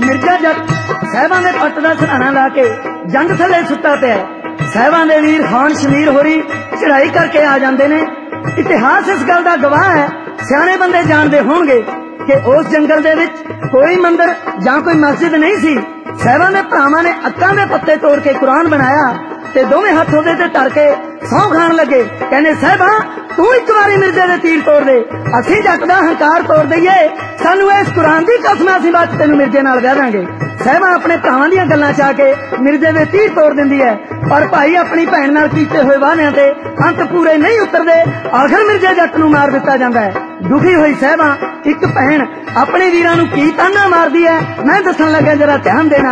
मिर्जा जट साहिबां दे पट दा सराहना ला के जंग थले सुता पिया। साहिबां दे वीर खान शमीर होरी चढ़ाई करके आ जांदे ने। इतिहास इस गल दा गवाह है, सियाणे बंदे जानदे होणगे कि उस जंगल दे विच कोई मंदिर जां कोई मस्जिद नहीं सी। साहिबां दे भरावां ने अक्कां दे पत्ते तोड़ के कुरान बनाया ते दोवें हत्थ ओहदे ते धर के सौं खाण लगे। कहने साहिबा तू एक बारी मिर्जे दे तीर तोड़ दे, असीं जट दा हंकार तोड़ दईए, सानू इस कुरान दी कसम असीं बाद तेनू मिर्जे नाल विआह दांगे। साहिबा अपने भरावां दीयां गल्लां च आके मिर्जे दे तीर तोड़ दिंदी है, पर भाई अपनी भैन नाल कीते होए वादियां ते अंत पूरे नहीं उतरदे। आखिर मिर्जे जट नू मार दिता जांदा है। दुखी होई साहिबा एक भैन अपने वीरां नू की ताना मारदी है, मैं दसन लगा जरा ध्यान देना।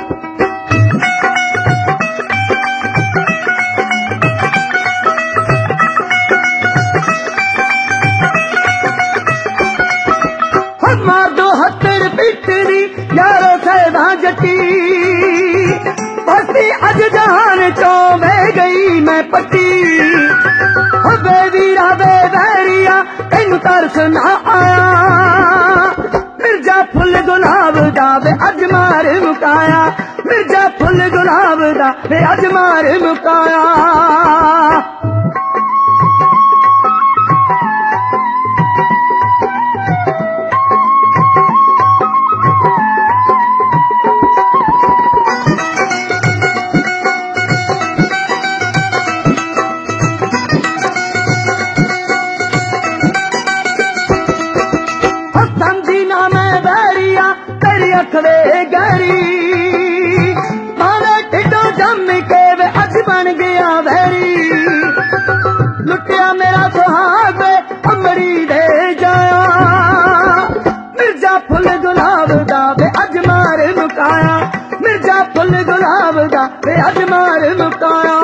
मार दो हत्तर पिटनी यारो साहिबा जटी, बस्ती अज जहान चो बह गई मैं पट्टी। बे वीरा बे बैरिया तेनू तरस ना आया, मिर्जा फुल गुलाब दा वे अज मार मुकाया, मिर्जा फुल गुलाब दा वे अज मार मुकाया। अखवे गहरी मावे टिड्डो जम के वे अज बन गया वैरी, लुटिया मेरा सुहाग वे अमरी दे जाया, मिर्जा फुल गुलाब दा वे अज मार मुकाया, मिर्जा फुल गुलाब दा वे अज मार मुकाया।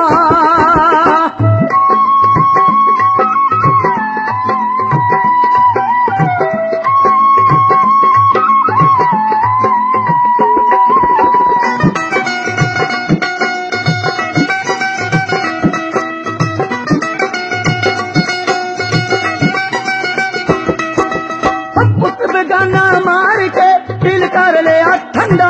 मार के दिल कर लिया ठंडा,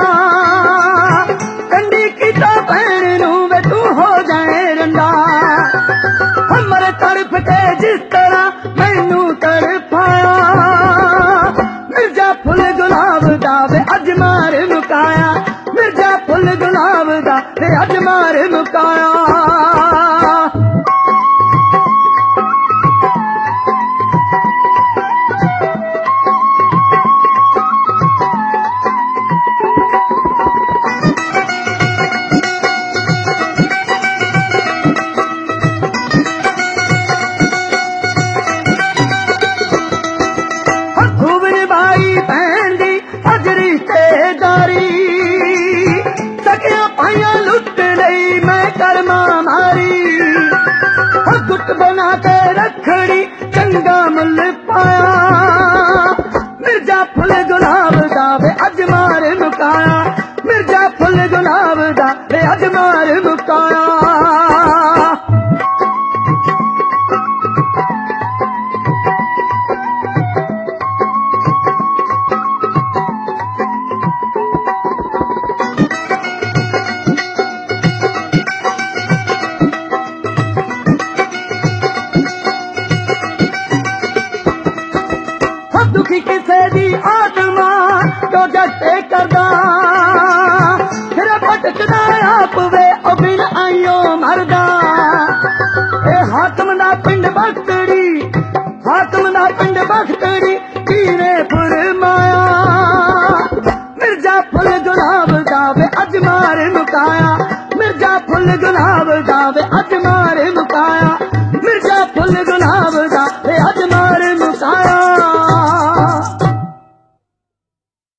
कंडी किता भैन नू वे तू हो जाए रंडा। हमर तड़प के जिस तरह मैनू तड़पाया, मिर्जा फुल गुलाब दा वे अज मार मुकाया, मिर्जा फुल गुलाब दा वे अज मार मुकाया। गुट बना के रखड़ी चंगा मुल पाया, मिर्जा फुल गुलाब दा वे अज मार मुकाया, मिर्जा फुल गुलाब दा वे अज मार मुकाया। दुखी किसे दी आत्मा तो जटे करदा, फिर भटकदा आप वे ओ बिन आइयो मरदा। ए हाकम दा पिंड बख्तड़ी, हाकम दा पिंड बख्तड़ी पीरे फरमाया, मिर्जा फुल गुलाब दा वे अज मार मुकाया, मिर्जा फुल गुलाब